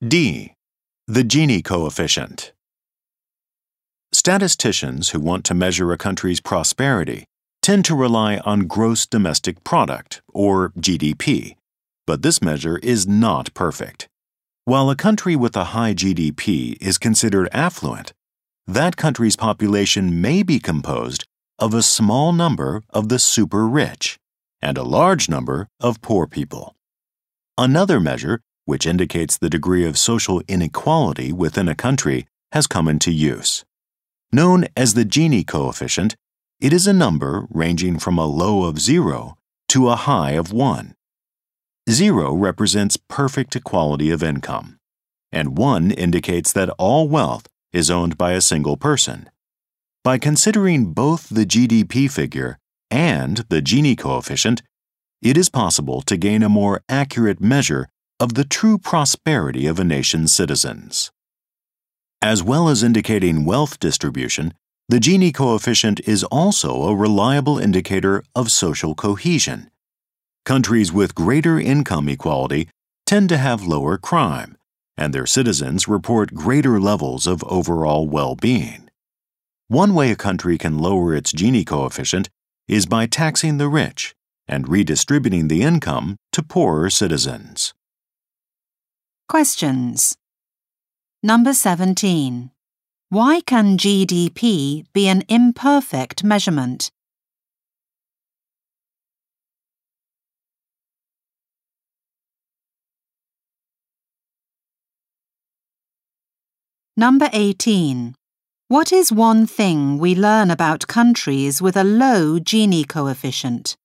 D. The Gini coefficient. Statisticians who want to measure a country's prosperity tend to rely on gross domestic product, or GDP, but this measure is not perfect. While a country with a high GDP is considered affluent, that country's population may be composed of a small number of the super rich and a large number of poor people. Another measure, which indicates the degree of social inequality within a country, has come into use. Known as the Gini coefficient, it is a number ranging from a low of 0 to a high of 1. 0 represents perfect equality of income, and 1 indicates that all wealth is owned by a single person. By considering both the GDP figure and the Gini coefficient, it is possible to gain a more accurate measure of the true prosperity of a nation's citizens. As well as indicating wealth distribution, the Gini coefficient is also a reliable indicator of social cohesion. Countries with greater income equality tend to have lower crime, and their citizens report greater levels of overall well-being. One way a country can lower its Gini coefficient is by taxing the rich and redistributing the income to poorer citizens. Questions. Number 17. Why can GDP be an imperfect measurement? Number 18. What is one thing we learn about countries with a low Gini coefficient?